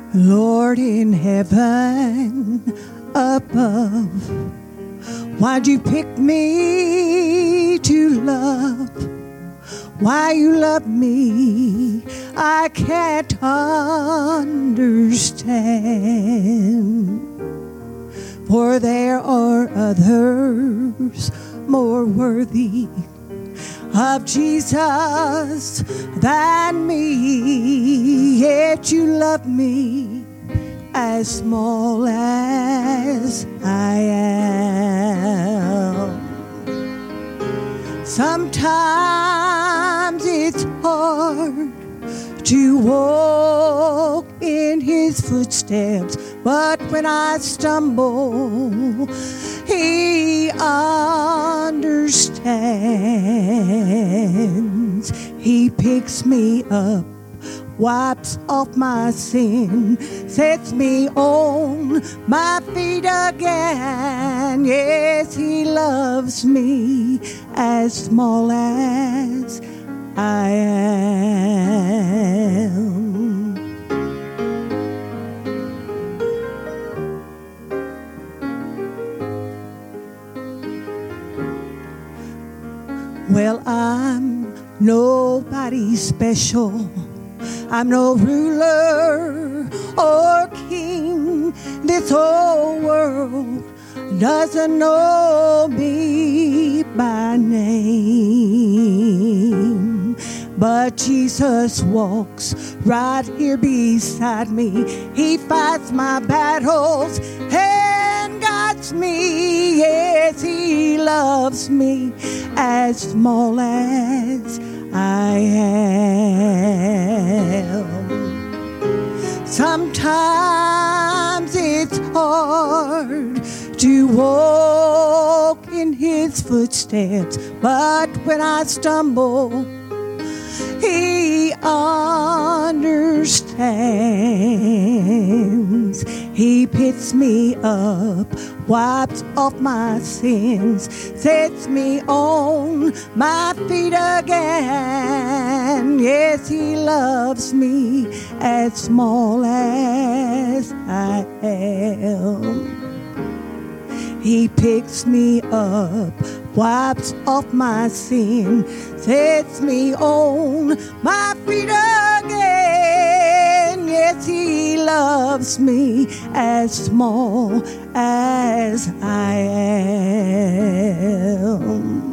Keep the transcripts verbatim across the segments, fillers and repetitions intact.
Lord in heaven above, why'd you pick me to love? Why you love me, I can't understand. For there are others more worthy of Jesus than me, yet you love me as small as I am. Sometimes it's hard to walk in his footsteps, but when I stumble, he understands. He picks me up, wipes off my sin, sets me on my feet again. Yes, he loves me as small as I am. Well, I'm nobody special. I'm no ruler or king. This whole world doesn't know me by name. But Jesus walks right here beside me. He fights my battles and guides me. Yes, he loves me as small as I am. Sometimes it's hard to walk in his footsteps, but when I stumble, he understands. He picks me up, wipes off my sins, sets me on my feet again. Yes, he loves me as small as I am. He picks me up, wipes off my sin, sets me on my feet again. Yes, he loves me as small as I am.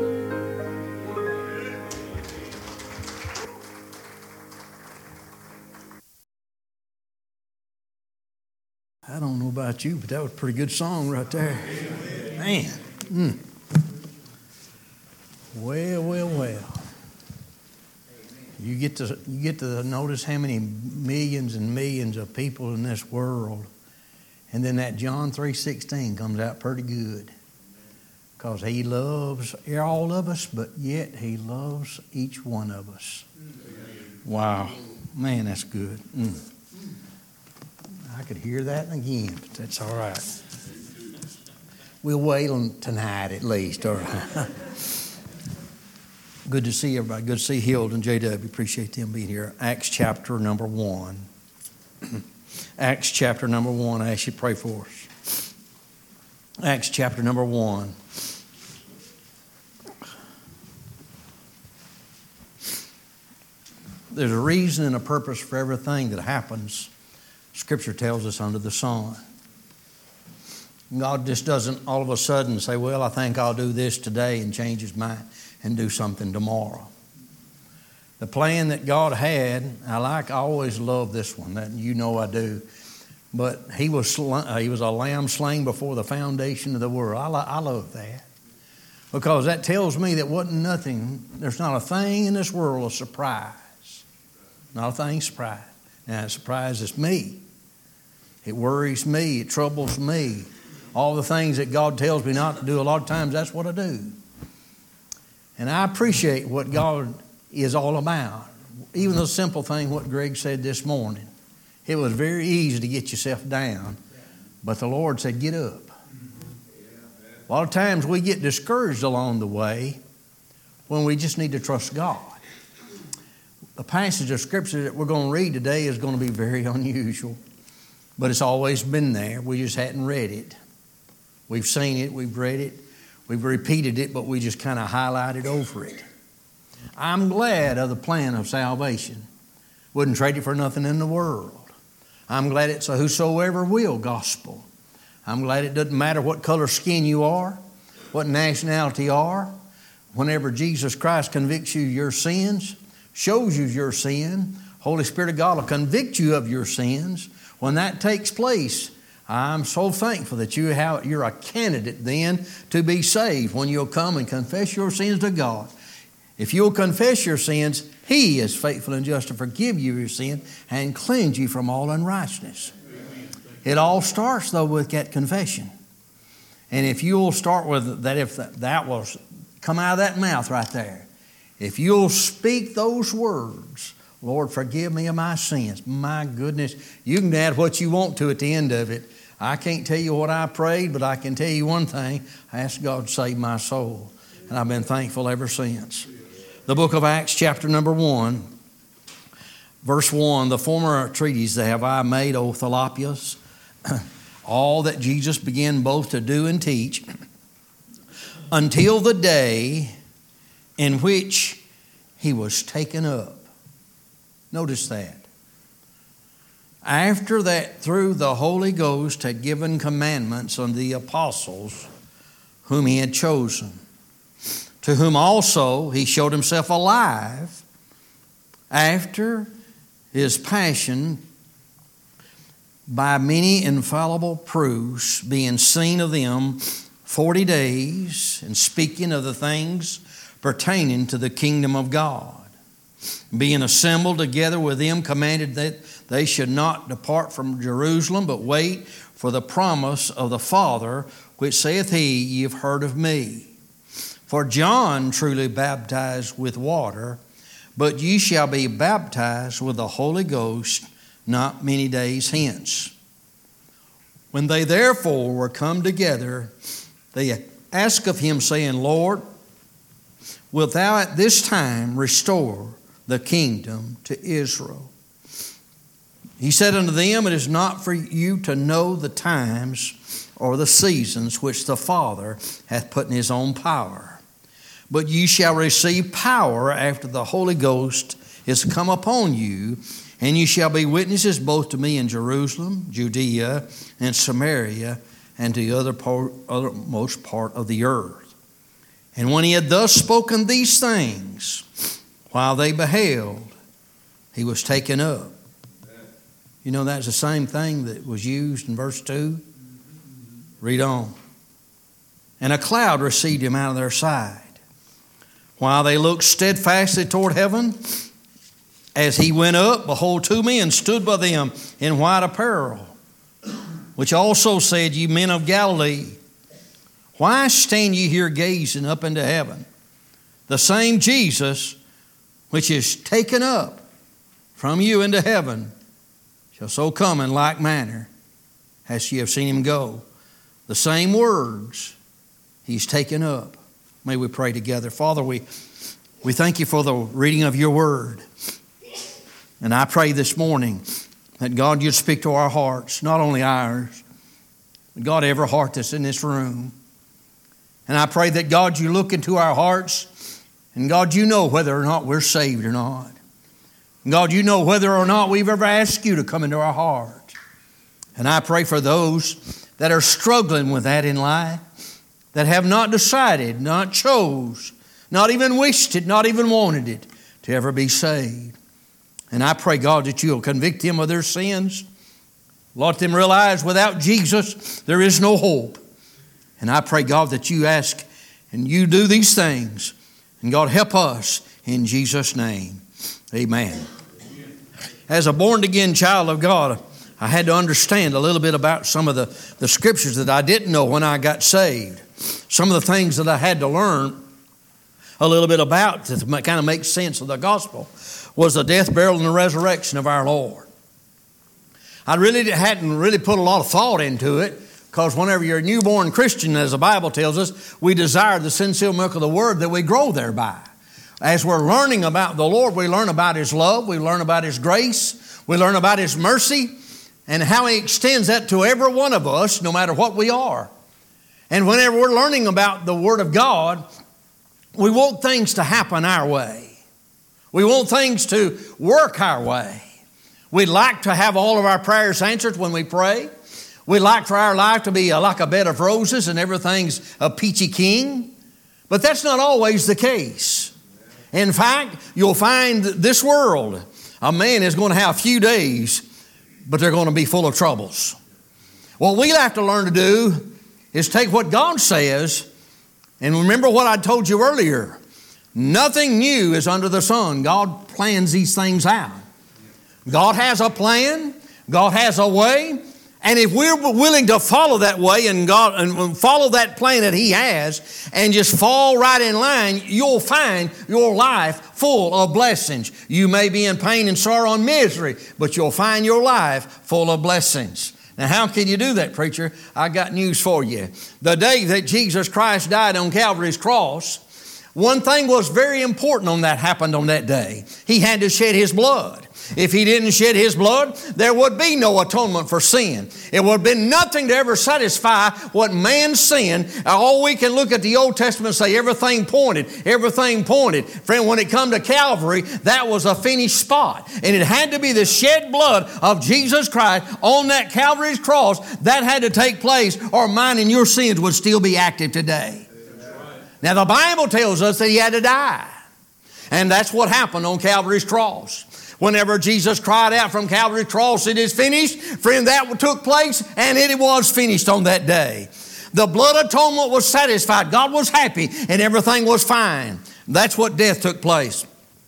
I don't know about you, but that was a pretty good song right there. Man. Mm. Well, well, well. You get to you get to notice how many millions and millions of people in this world, and then that John three sixteen comes out pretty good, because he loves all of us, but yet he loves each one of us. Wow, man, that's good. Mm. I could hear that again, but that's all right. We'll wait on tonight at least. All right. Good to see everybody. Good to see Hild and J W. Appreciate them being here. Acts chapter number one. Acts chapter number one. I ask you to pray for us. Acts chapter number one. There's a reason and a purpose for everything that happens. Scripture tells us under the sun. God just doesn't all of a sudden say, well, I think I'll do this today, and change his mind and do something tomorrow. The plan that God had, I like, I always love this one. That you know I do. But he was he was a lamb slain before the foundation of the world. I, lo- I love that. Because that tells me that wasn't nothing, there's not a thing in this world a surprise. Not a thing surprise. Now it surprises me. It worries me. It troubles me. All the things that God tells me not to do, a lot of times that's what I do. And I appreciate what God is all about. Even the simple thing, what Greg said this morning. It was very easy to get yourself down, but the Lord said, get up. A lot of times we get discouraged along the way when we just need to trust God. the passage of Scripture that we're going to read today is going to be very unusual. But it's always been there. We just hadn't read it. We've seen it, we've read it, we've repeated it, but we just kind of highlighted over it. I'm glad of the plan of salvation. Wouldn't trade it for nothing in the world. I'm glad it's a whosoever will gospel. I'm glad it doesn't matter what color skin you are, what nationality you are. Whenever Jesus Christ convicts you of your sins, shows you your sin, Holy Spirit of God will convict you of your sins. When that takes place, I'm so thankful that you have, you're a candidate then to be saved when you'll come and confess your sins to God. If you'll confess your sins, He is faithful and just to forgive you your sin and cleanse you from all unrighteousness. It all starts, though, with that confession. And if you'll start with that, if that will come out of that mouth right there, if you'll speak those words, Lord, forgive me of my sins. My goodness, you can add what you want to at the end of it. I can't tell you what I prayed, but I can tell you one thing. I asked God to save my soul, and I've been thankful ever since. The book of Acts, chapter number one, verse one, the former treatise that have I made, O Philippius, all that Jesus began both to do and teach, until the day in which He was taken up. Notice that. After that, through the Holy Ghost had given commandments unto the apostles whom He had chosen, to whom also He showed Himself alive after His passion by many infallible proofs, being seen of them forty days, and speaking of the things pertaining to the kingdom of God. Being assembled together with them, commanded that they should not depart from Jerusalem, but wait for the promise of the Father, which saith He, Ye have heard of me. For John truly baptized with water, but ye shall be baptized with the Holy Ghost not many days hence. When they therefore were come together, they asked of Him, saying, Lord, wilt Thou at this time restore the kingdom to Israel? He said unto them, It is not for you to know the times or the seasons which the Father hath put in His own power, but ye shall receive power after the Holy Ghost is come upon you, and ye shall be witnesses both to me in Jerusalem, Judea, and Samaria, and to the other part, othermost part of the earth. And when He had thus spoken these things, while they beheld, He was taken up. You know, that's the same thing that was used in verse two. Read on. And a cloud received Him out of their sight, while they looked steadfastly toward heaven. As He went up, behold, two men stood by them in white apparel, which also said, Ye men of Galilee, why stand ye here gazing up into heaven? The same Jesus, which is taken up from you into heaven, shall so come in like manner as ye have seen Him go. The same words, He's taken up. May we pray together. Father, we, we thank You for the reading of Your word. And I pray this morning that God, You'd speak to our hearts, not only ours, but God, every heart that's in this room. And I pray that God, You look into our hearts, and God, You know whether or not we're saved or not. And God, You know whether or not we've ever asked You to come into our heart. And I pray for those that are struggling with that in life, that have not decided, not chose, not even wished it, not even wanted it, to ever be saved. And I pray, God, that You'll convict them of their sins. Let them realize without Jesus, there is no hope. And I pray, God, that You ask and You do these things. And God, help us in Jesus' name. Amen. As a born-again child of God, I had to understand a little bit about some of the, the scriptures that I didn't know when I got saved. Some of the things that I had to learn a little bit about to kind of make sense of the gospel was the death, burial, and the resurrection of our Lord. I really hadn't really put a lot of thought into it, because whenever you're a newborn Christian, as the Bible tells us, we desire the sincere milk of the Word that we grow thereby. As we're learning about the Lord, we learn about His love, we learn about His grace, we learn about His mercy, and how He extends that to every one of us, no matter what we are. And whenever we're learning about the Word of God, we want things to happen our way. We want things to work our way. We'd like to have all of our prayers answered when we pray. We'd like for our life to be like a bed of roses and everything's a peachy keen. But that's not always the case. In fact, you'll find that this world, a man is going to have a few days, but they're going to be full of troubles. What we have to learn to do is take what God says, and remember what I told you earlier. Nothing new is under the sun. God plans these things out. God has a plan. God has a way. And if we're willing to follow that way and God and follow that plan that He has and just fall right in line, you'll find your life full of blessings. You may be in pain and sorrow and misery, but you'll find your life full of blessings. Now, how can you do that, preacher? I got news for you. The day that Jesus Christ died on Calvary's cross, one thing was very important on that happened on that day. He had to shed His blood. If He didn't shed His blood, there would be no atonement for sin. It would have been nothing to ever satisfy what man's sin. All we can look at the Old Testament and say everything pointed, everything pointed. Friend, when it come to Calvary, that was a finished spot. And it had to be the shed blood of Jesus Christ on that Calvary's cross. That had to take place, or mine and your sins would still be active today. Now, the Bible tells us that He had to die. And that's what happened on Calvary's cross. Whenever Jesus cried out from Calvary's cross, it is finished, friend, that took place, and it was finished on that day. The blood atonement was satisfied. God was happy, and everything was fine. That's what death took place.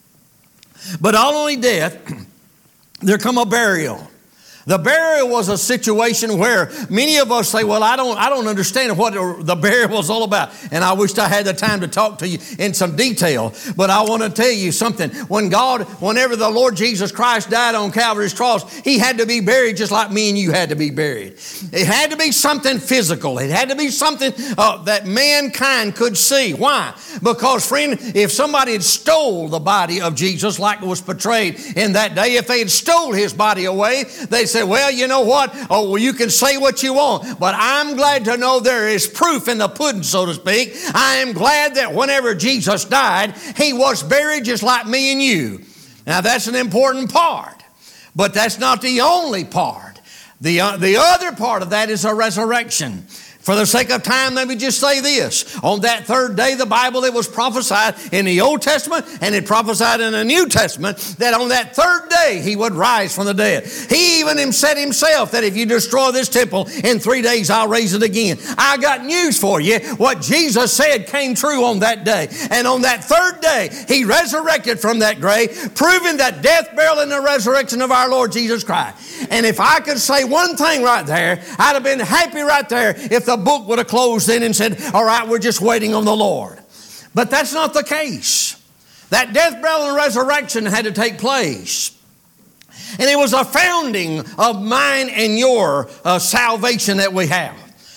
But not only death, there come a burial. The burial was a situation where many of us say, well, I don't, I don't understand what the burial was all about. And I wished I had the time to talk to you in some detail. But I want to tell you something. When God, whenever the Lord Jesus Christ died on Calvary's cross, He had to be buried just like me and you had to be buried. It had to be something physical. It had to be something uh, that mankind could see. Why? Because, friend, if somebody had stole the body of Jesus like it was portrayed in that day, if they had stole His body away, they say, well, you know what? Oh, well, you can say what you want, but I'm glad to know there is proof in the pudding, so to speak. I am glad that whenever Jesus died, He was buried just like me and you. Now, that's an important part, but that's not the only part. The, uh, the other part of that is a resurrection. For the sake of time, let me just say this. On that third day, the Bible, it was prophesied in the Old Testament and it prophesied in the New Testament that on that third day, He would rise from the dead. He even said Himself that if you destroy this temple, in three days I'll raise it again. I got news for you. What Jesus said came true on that day. And on that third day, He resurrected from that grave, proving that death, burial, and the resurrection of our Lord Jesus Christ. And if I could say one thing right there, I'd have been happy right there if the book would have closed in and said, all right, we're just waiting on the Lord. But that's not the case. That death, burial, and resurrection had to take place. And it was a founding of mine and your uh, salvation that we have.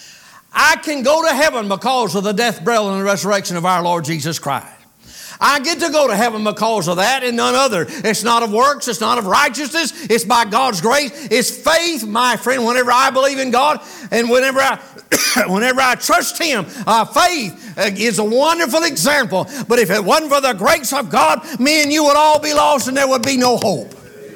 I can go to heaven because of the death, burial, and the resurrection of our Lord Jesus Christ. I get to go to heaven because of that and none other. It's not of works. It's not of righteousness. It's by God's grace. It's faith, my friend. Whenever I believe in God and whenever I, whenever I trust Him, uh, faith is a wonderful example. But if it wasn't for the grace of God, me and you would all be lost and there would be no hope.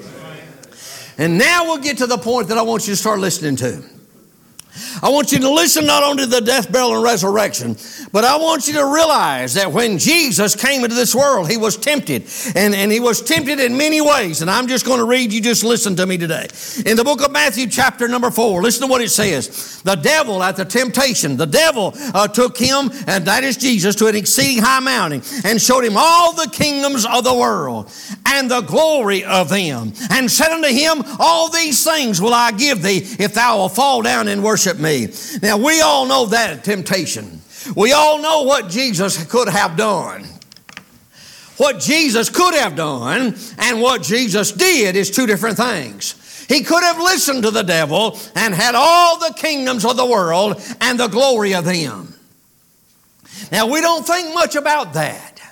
And now we'll get to the point that I want you to start listening to. I want you to listen not only to the death, burial, and resurrection, but I want you to realize that when Jesus came into this world, He was tempted. And, and He was tempted in many ways. And I'm just going to read, you just listen to me today. In the book of Matthew, chapter number four, listen to what it says. The devil at the temptation, the devil uh, took Him, and that is Jesus, to an exceeding high mountain and showed Him all the kingdoms of the world and the glory of them, and said unto Him, all these things will I give thee if thou wilt fall down and worship me. Now, we all know that temptation. We all know what Jesus could have done. What Jesus could have done and what Jesus did is two different things. He could have listened to the devil and had all the kingdoms of the world and the glory of them. Now, we don't think much about that.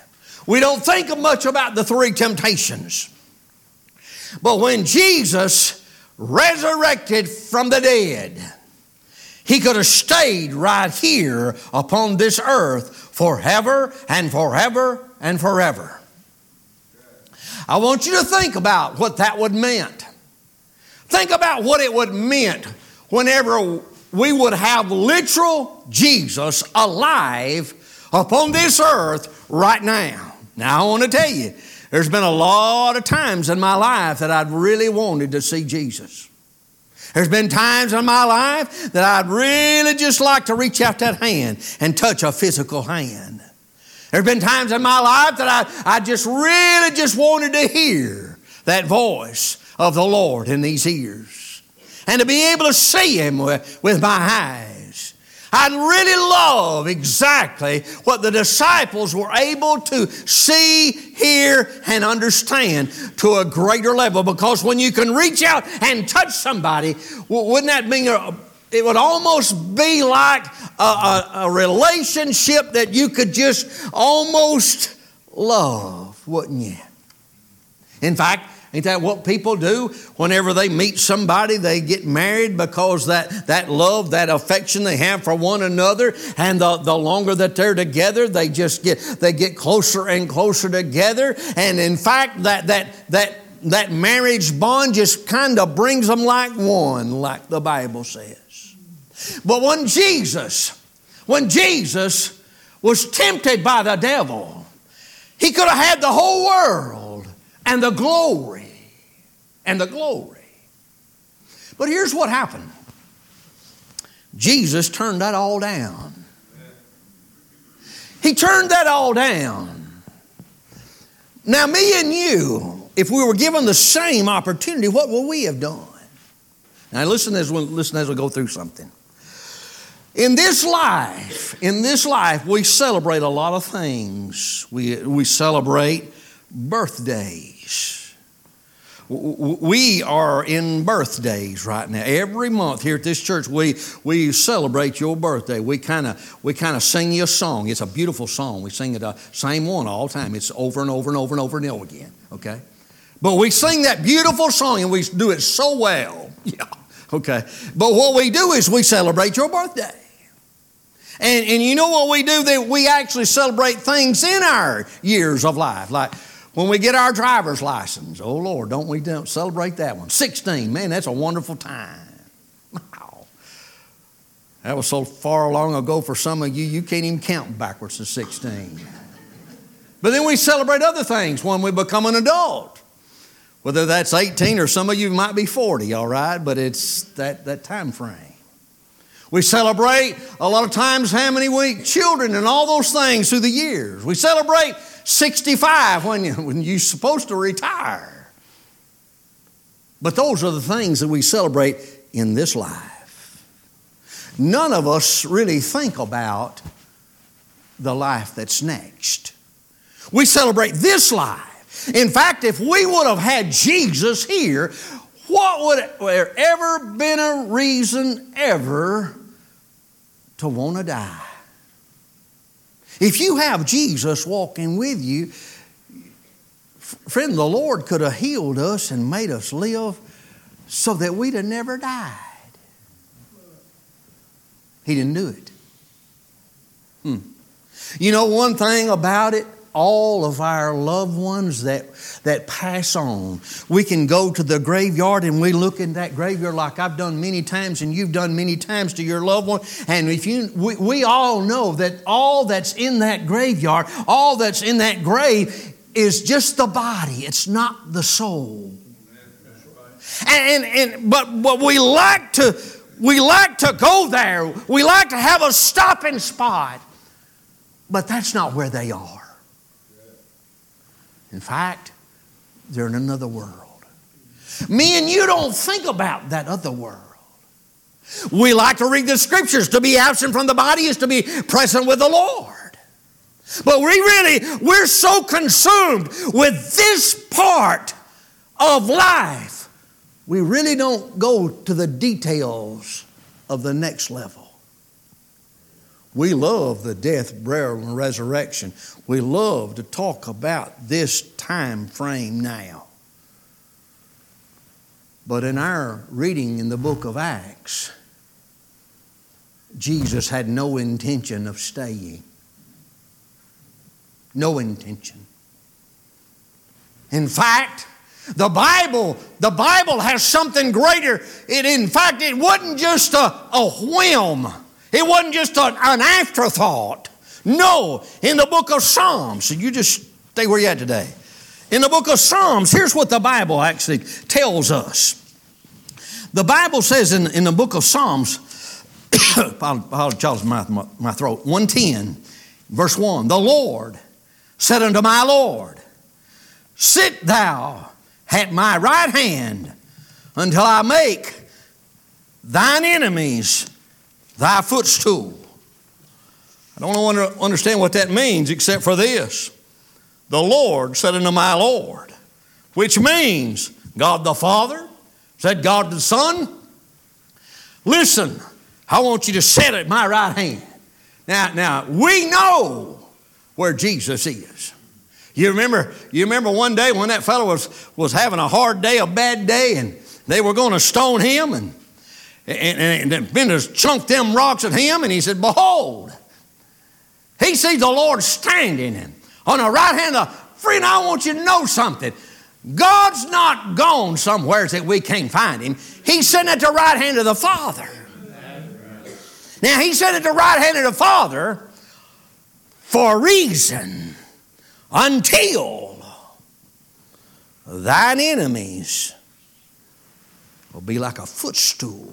We don't think much about the three temptations. But when Jesus resurrected from the dead, He could have stayed right here upon this earth forever and forever and forever. I want you to think about what that would meant. Think about what it would meant whenever we would have literal Jesus alive upon this earth right now. Now I want to tell you, there's been a lot of times in my life that I'd really wanted to see Jesus. There's been times in my life that I'd really just like to reach out that hand and touch a physical hand. There's been times in my life that I, I just really just wanted to hear that voice of the Lord in these ears. And to be able to see Him with, with my eyes. I'd really love exactly what the disciples were able to see, hear, and understand to a greater level. Because when you can reach out and touch somebody, wouldn't that mean a, it would almost be like a, a, a relationship that you could just almost love, wouldn't you? In fact, ain't that what people do whenever they meet somebody? They get married because that, that love, that affection they have for one another, and the, the longer that they're together, they just get they get closer and closer together. And in fact, that that that that marriage bond just kind of brings them like one, like the Bible says. But when Jesus, when Jesus was tempted by the devil, He could have had the whole world and the glory, and the glory. But here's what happened. Jesus turned that all down. He turned that all down. Now me and you, if we were given the same opportunity, what would we have done? Now listen as we, listen as we go through something. In this life, in this life, we celebrate a lot of things. We, we celebrate birthdays. We are in birthdays right now. Every month here at this church, we we celebrate your birthday. We kind of we kind of sing you a song. It's a beautiful song. We sing it the same one all the time. It's over and over and over and over and over again. Okay, but we sing that beautiful song and we do it so well. Yeah. Okay. But what we do is we celebrate your birthday. And and you know what we do? That we actually celebrate things in our years of life, like when we get our driver's license. Oh, Lord, don't we don't celebrate that one? sixteen, man, that's a wonderful time. Wow. That was so far long ago for some of you, you can't even count backwards to sixteen. But then we celebrate other things when we become an adult. Whether that's eighteen or some of you might be forty, all right? But it's that, that time frame. We celebrate a lot of times how many we children and all those things through the years. We celebrate sixty-five when, you, when you're supposed to retire. But those are the things that we celebrate in this life. None of us really think about the life that's next. We celebrate this life. In fact, if we would have had Jesus here, what would there ever been a reason ever to want to die? If you have Jesus walking with you, friend, the Lord could have healed us and made us live so that we'd have never died. He didn't do it. Hmm. You know one thing about it? All of our loved ones that, that pass on. We can go to the graveyard and we look in that graveyard like I've done many times and you've done many times to your loved one. And if you, we, we all know that all that's in that graveyard, all that's in that grave is just the body. It's not the soul. And, and, and but, but we like to we like to go there. We like to have a stopping spot. But that's not where they are. In fact, they're in another world. Me and you don't think about that other world. We like to read the scriptures. To be absent from the body is to be present with the Lord. But we really, we're so consumed with this part of life, we really don't go to the details of the next level. We love the death, burial, and resurrection. We love to talk about this time frame now. But in our reading in the book of Acts, Jesus had no intention of staying. No intention. In fact, the Bible, the Bible has something greater. It, in fact, it wasn't just a, a whim. It wasn't just a, an afterthought. No, in the book of Psalms, so you just stay where you're at today. In the book of Psalms, here's what the Bible actually tells us. The Bible says in, in the book of Psalms, apologize my, my, my throat, one ten, verse one, the Lord said unto my Lord, sit thou at my right hand until I make thine enemies thy footstool. I don't want to understand what that means except for this. The Lord said unto my Lord, which means God the Father said God the Son, listen, I want you to sit at my right hand. Now, now we know where Jesus is. You remember, you remember one day when that fellow was, was having a hard day, a bad day, and they were going to stone him, and and, and then just chunk them rocks at him, and he said, behold, he sees the Lord standing and on the right hand of, friend, I want you to know something. God's not gone somewhere that we can't find him. He's sitting at the right hand of the Father. Now, he's sitting at the right hand of the Father for a reason. Until thine enemies will be like a footstool.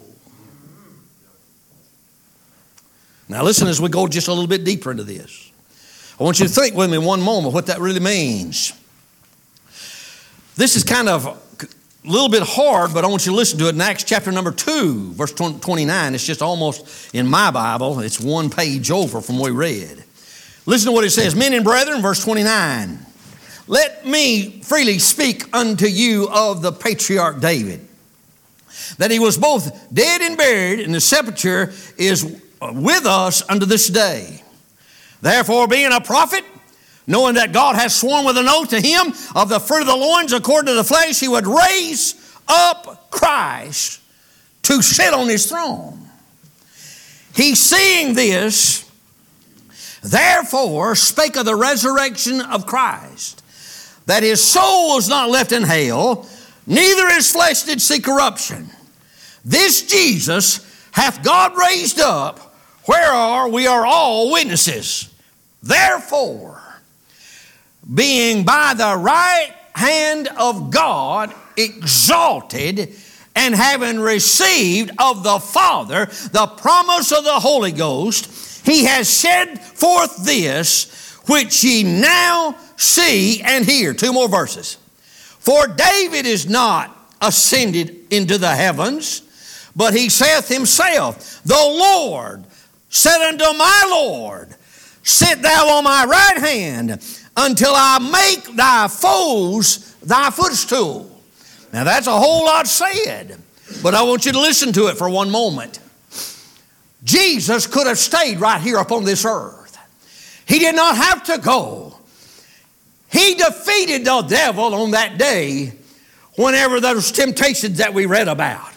Now listen as we go just a little bit deeper into this. I want you to think with me one moment what that really means. This is kind of a little bit hard, but I want you to listen to it in Acts chapter number two, verse twenty-nine. It's just almost in my Bible. It's one page over from what we read. Listen to what it says. Men and brethren, verse twenty-nine. Let me freely speak unto you of the patriarch David, that he was both dead and buried, and the sepulchre is with us unto this day. Therefore, being a prophet, knowing that God hath sworn with an oath to him of the fruit of the loins according to the flesh, he would raise up Christ to sit on his throne. He, seeing this, therefore spake of the resurrection of Christ, that his soul was not left in hell, neither his flesh did see corruption. This Jesus hath God raised up, whereof we are all witnesses. Therefore, being by the right hand of God exalted, and having received of the Father the promise of the Holy Ghost, he has shed forth this, which ye now see and hear. Two more verses. For David is not ascended into the heavens, but he saith himself, the Lord said unto my Lord, sit thou on my right hand until I make thy foes thy footstool. Now that's a whole lot said, but I want you to listen to it for one moment. Jesus could have stayed right here upon this earth. He did not have to go. He defeated the devil on that day whenever those temptations that we read about.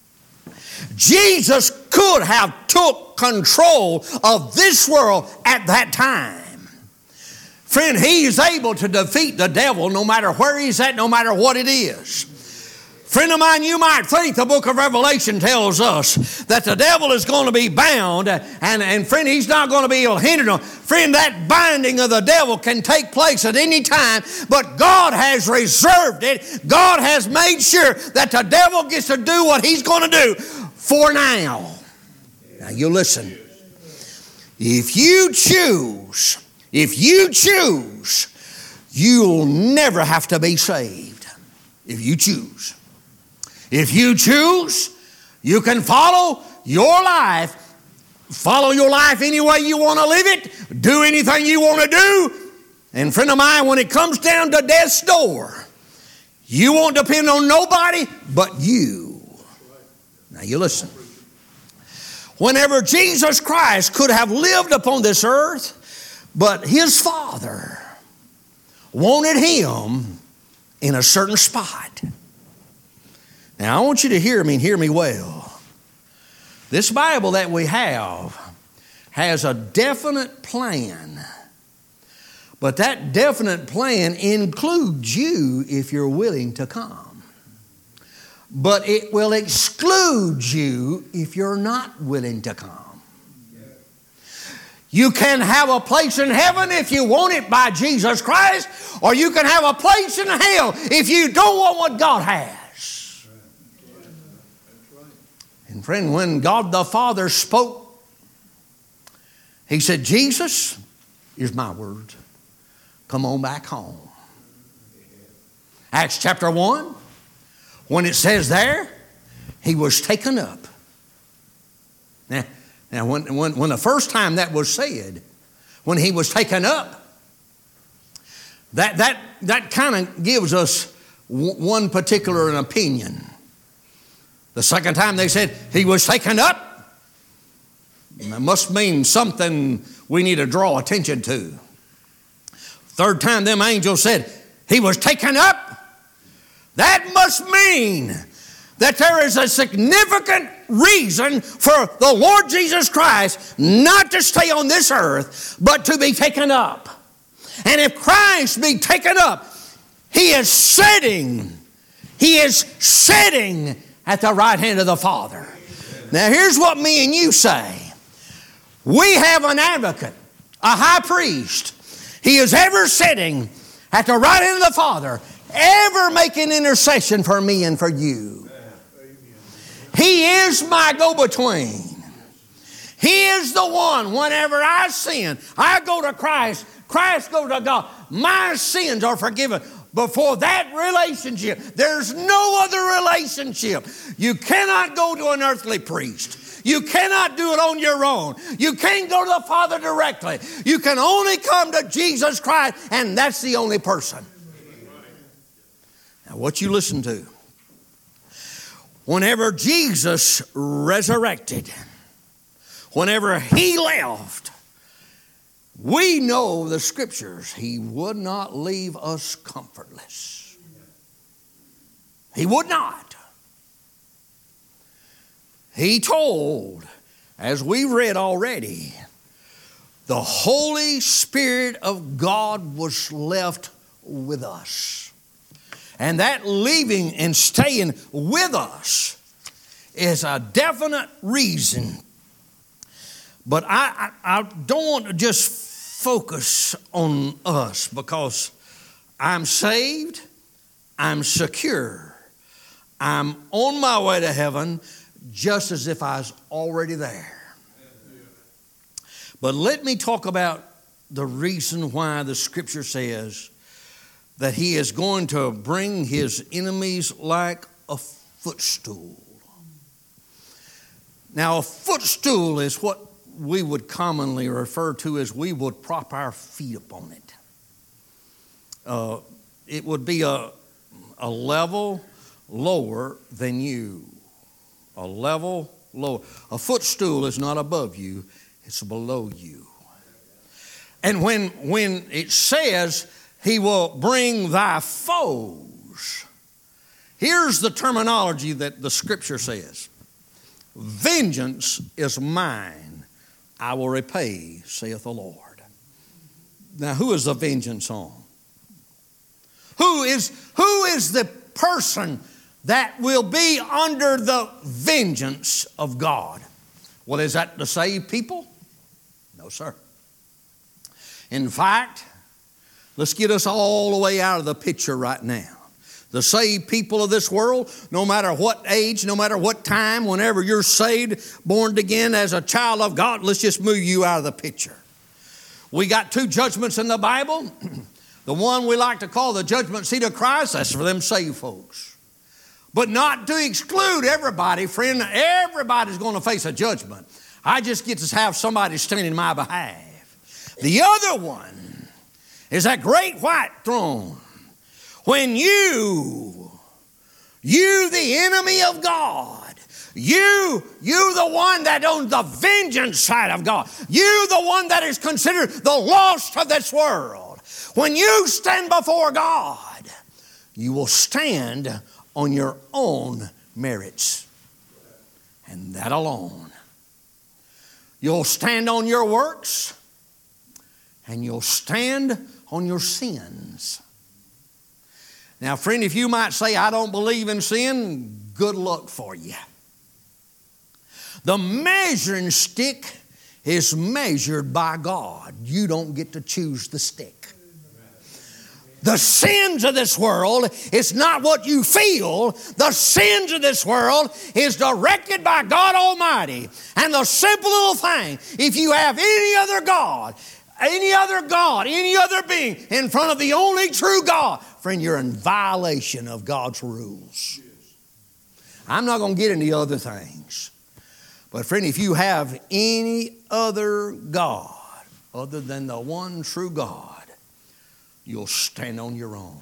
Jesus could have took control of this world at that time. Friend, he is able to defeat the devil no matter where he's at, no matter what it is. Friend of mine, you might think the book of Revelation tells us that the devil is going to be bound, and, and friend, he's not going to be able to hinder him. Friend, that binding of the devil can take place at any time, but God has reserved it. God has made sure that the devil gets to do what he's going to do for now. Now you listen. If you choose, if you choose, you'll never have to be saved. If you choose. If you choose, you can follow your life. Follow your life any way you want to live it. Do anything you want to do. And friend of mine, when it comes down to death's door, you won't depend on nobody but you. Now you listen. whenever Jesus Christ could have lived upon this earth, but his Father wanted him in a certain spot. Now, I want you to hear me and hear me well. This Bible that we have has a definite plan. But that definite plan includes you if you're willing to come. But it will exclude you if you're not willing to come. You can have a place in heaven if you want it by Jesus Christ, or you can have a place in hell if you don't want what God has. And friend, when God the Father spoke, he said, Jesus, here's my words, come on back home. Acts chapter one, when it says there, he was taken up. Now, now when, when, when the first time that was said, when he was taken up, that, that, that kind of gives us w- one particular opinion. The second time they said he was taken up, it must mean something we need to draw attention to. Third time them angels said he was taken up, that must mean that there is a significant reason for the Lord Jesus Christ not to stay on this earth, but to be taken up. And if Christ be taken up, he is sitting, he is sitting at the right hand of the Father. Now here's what me and you say. We have an advocate, a high priest. He is ever sitting at the right hand of the Father, ever making intercession for me and for you. He is my go-between. He is the one, whenever I sin, I go to Christ, Christ goes to God. My sins are forgiven. Before that relationship, there's no other relationship. You cannot go to an earthly priest. You cannot do it on your own. You can't go to the Father directly. You can only come to Jesus Christ, and that's the only person. Now, what you listen to. Whenever Jesus resurrected, whenever he left, we know the Scriptures, he would not leave us comfortless. He would not. He told, as we read already, the Holy Spirit of God was left with us. And that leaving and staying with us is a definite reason. But I, I, I don't want to just focus on us, because I'm saved, I'm secure, I'm on my way to heaven, just as if I was already there. But let me talk about the reason why the Scripture says that he is going to bring his enemies like a footstool. Now, a footstool is what we would commonly refer to as we would prop our feet upon it. Uh, it would be a, a level lower than you. A level lower. A footstool is not above you, it's below you. And when, when it says he will bring thy foes, here's the terminology that the Scripture says. Vengeance is mine, I will repay, saith the Lord. Now, who is the vengeance on? Who is, who is the person that will be under the vengeance of God? Well, is that the saved people? No, sir. In fact, let's get us all the way out of the picture right now. The saved people of this world, no matter what age, no matter what time, whenever you're saved, born again as a child of God, let's just move you out of the picture. We got two judgments in the Bible. The one we like to call the judgment seat of Christ, that's for them saved folks. But not to exclude everybody, friend. Everybody's going to face a judgment. I just get to have somebody stand in my behalf. The other one is that great white throne. When you, you the enemy of God, You, you the one that owns the vengeance side of God. You the one that is considered the lost of this world. When you stand before God, you will stand on your own merits. And that alone. You'll stand on your works, and you'll stand on your sins. Now, friend, if you might say, I don't believe in sin, good luck for you. The measuring stick is measured by God. You don't get to choose the stick. The sins of this world is not what you feel. The sins of this world is directed by God Almighty. And the simple little thing, if you have any other God, any other God, any other being in front of the only true God, friend, you're in violation of God's rules. I'm not going to get into other things. But friend, if you have any other God other than the one true God, you'll stand on your own.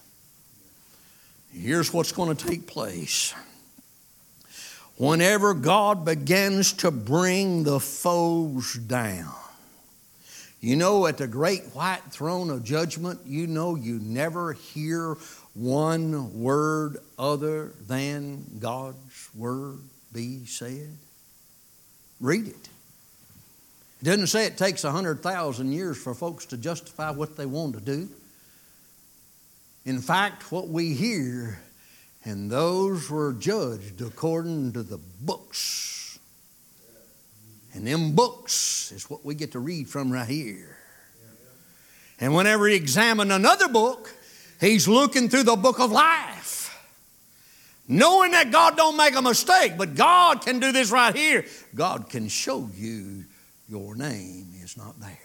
Here's what's going to take place. Whenever God begins to bring the foes down, you know, at the great white throne of judgment, you know you never hear one word other than God's word be said. Read it. It doesn't say it takes one hundred thousand years for folks to justify what they want to do. In fact, what we hear, and those were judged according to the books. And them books is what we get to read from right here. And whenever he examined another book, he's looking through the book of life. Knowing that God don't make a mistake, but God can do this right here. God can show you your name is not there.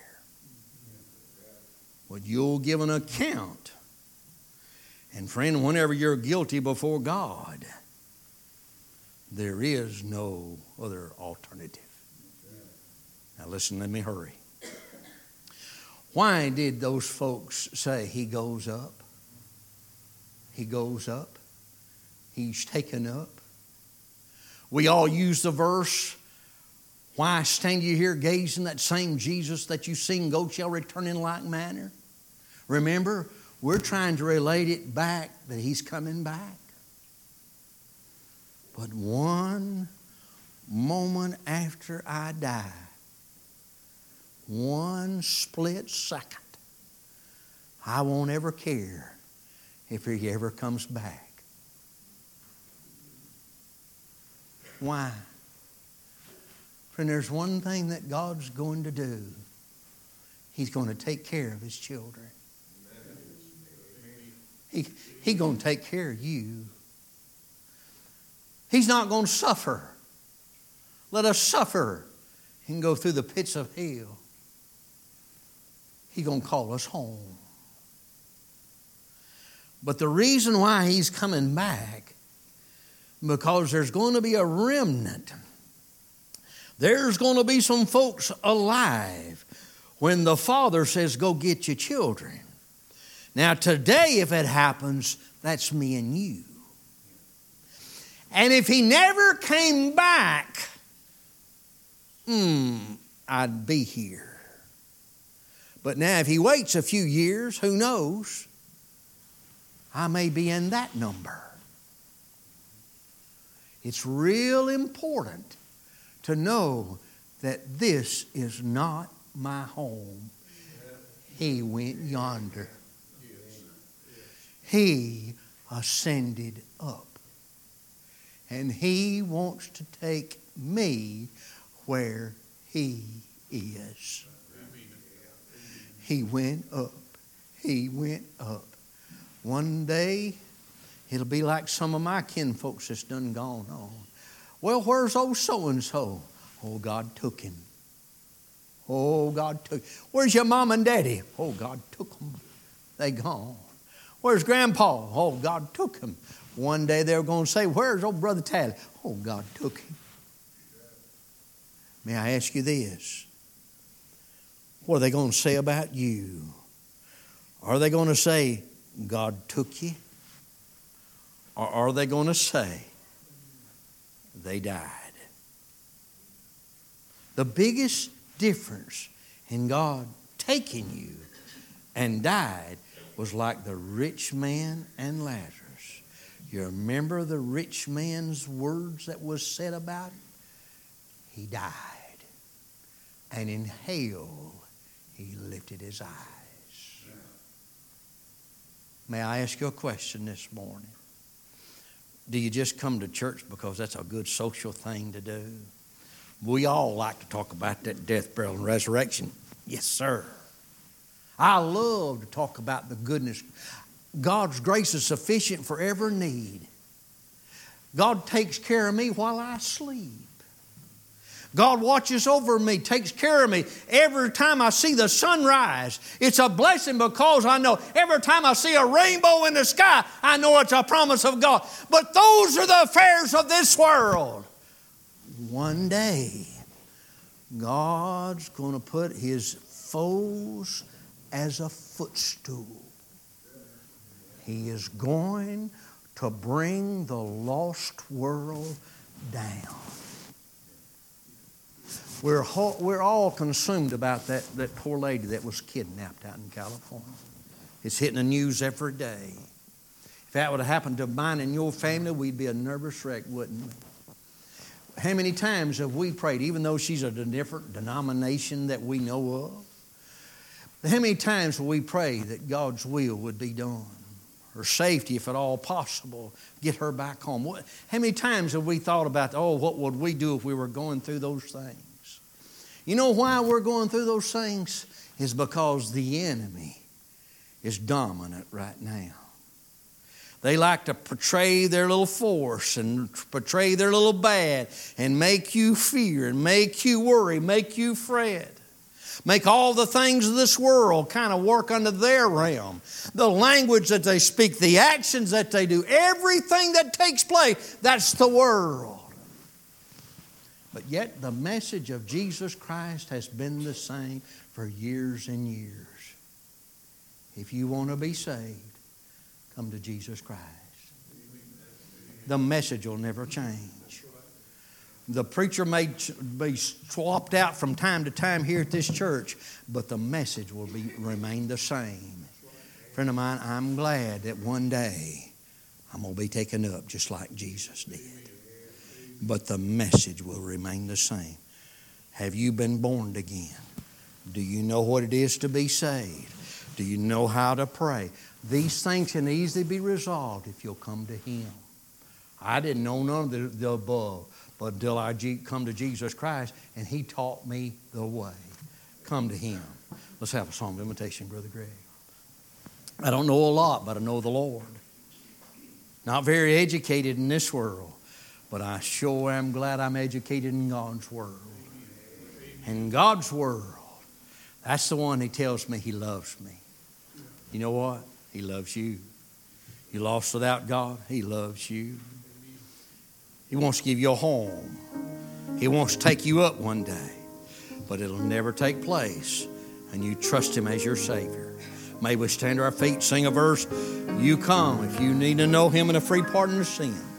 But you'll give an account. And friend, whenever you're guilty before God, there is no other alternative. Now listen, let me hurry. Why did those folks say he goes up? He goes up. He's taken up. We all use the verse, why stand you here gazing, that same Jesus that you seen go shall return in like manner? Remember, we're trying to relate it back that he's coming back. But one moment after I die, one split second, I won't ever care if he ever comes back. Why? Friend, there's one thing that God's going to do. He's going to take care of his children. He, he's going to take care of you. He's not going to suffer. Let us suffer and go through the pits of hell. He's going to call us home. But the reason why he's coming back, because there's going to be a remnant. There's going to be some folks alive when the Father says, go get your children. Now today, if it happens, that's me and you. And if he never came back, hmm, I'd be here. But now if he waits a few years, who knows? I may be in that number. It's real important to know that this is not my home. He went yonder. He ascended up. And he wants to take me where he is. He went up. He went up. One day, it'll be like some of my kinfolks that's done gone on. Well, where's old so-and-so? Oh, God took him. Oh, God took him. Where's your mom and daddy? Oh, God took them. They gone. Where's Grandpa? Oh, God took him. One day they were going to say, where's old Brother Tally? Oh, God took him. May I ask you this? What are they going to say about you? Are they going to say, God took you? Or are they going to say, they died. The biggest difference in God taking you and died was like the rich man and Lazarus. You remember the rich man's words that was said about him? He died. And in hell, he lifted his eyes. May I ask you a question this morning? Do you just come to church because that's a good social thing to do? We all like to talk about that death, burial, and resurrection. Yes, sir. I love to talk about the goodness. God's grace is sufficient for every need. God takes care of me while I sleep. God watches over me, takes care of me. Every time I see the sunrise, it's a blessing because I know every time I see a rainbow in the sky, I know it's a promise of God. But those are the affairs of this world. One day, God's going to put His foes as a footstool. He is going to bring the lost world down. We're, ho- we're all consumed about that, that poor lady that was kidnapped out in California. It's hitting the news every day. If that would have happened to mine and your family, we'd be a nervous wreck, wouldn't we? How many times have we prayed, even though she's a different denomination that we know of? How many times have we prayed that God's will would be done? Her safety, if at all possible, get her back home. What, how many times have we thought about, oh, what would we do if we were going through those things? You know why we're going through those things? Is because the enemy is dominant right now. They like to portray their little force and portray their little bad and make you fear and make you worry, make you fret. Make all the things of this world kind of work under their realm. The language that they speak, the actions that they do, everything that takes place, that's the world. But yet the message of Jesus Christ has been the same for years and years. If you want to be saved, come to Jesus Christ. The message will never change. The preacher may be swapped out from time to time here at this church, but the message will be remain the same. Friend of mine, I'm glad that one day I'm going to be taken up just like Jesus did. But the message will remain the same. Have you been born again? Do you know what it is to be saved? Do you know how to pray? These things can easily be resolved if you'll come to Him. I didn't know none of the, the above, but until I come to Jesus Christ, and He taught me the way. Come to Him. Let's have a song of invitation, Brother Greg. I don't know a lot, but I know the Lord. Not very educated in this world, but I sure am glad I'm educated in God's world. In God's world, that's the one He tells me He loves me. You know what? He loves you. You lost without God, He loves you. He wants to give you a home. He wants to take you up one day. But it'll never take place. And you trust Him as your Savior. May we stand to our feet, sing a verse. You come if you need to know Him and a free pardon of sin.